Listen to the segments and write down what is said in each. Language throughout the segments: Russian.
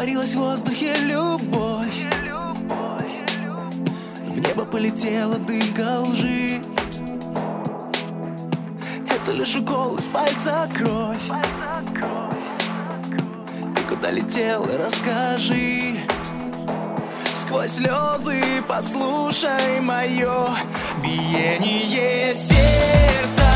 Растворилась в воздухе любовь, в небо полетела дымка лжи. Это лишь укол из пальца кровь. Ты куда летел, расскажи. Сквозь слезы послушай мое биение сердца,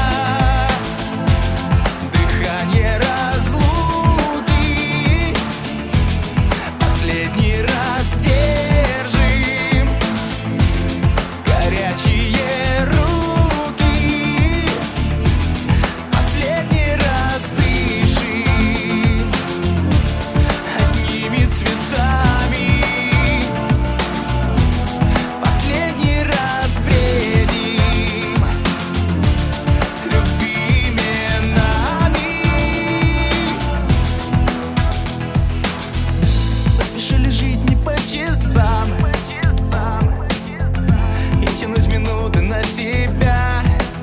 дыхание разлуки. Последний раз держим горячие руки. Последний раз дышим одними цветами. Последний раз бредим любви именами. Поспешили жить не по часам и тянуть минуты на себя.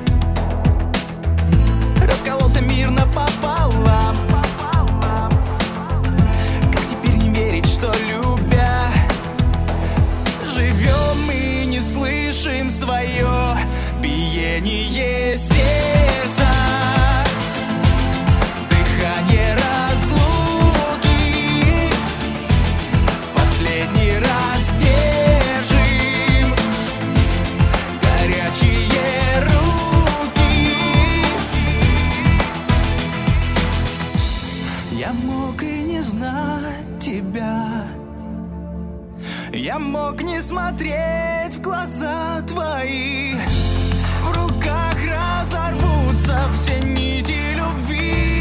Раскололся мир напополам. Как теперь не верить, что любя живем и не слышим свое биение сердца, дыхание разлуки. Последний раз держим горячие руки. Я мог и не знать тебя, я мог не смотреть в глаза твои. В руках разорвутся все нити любви.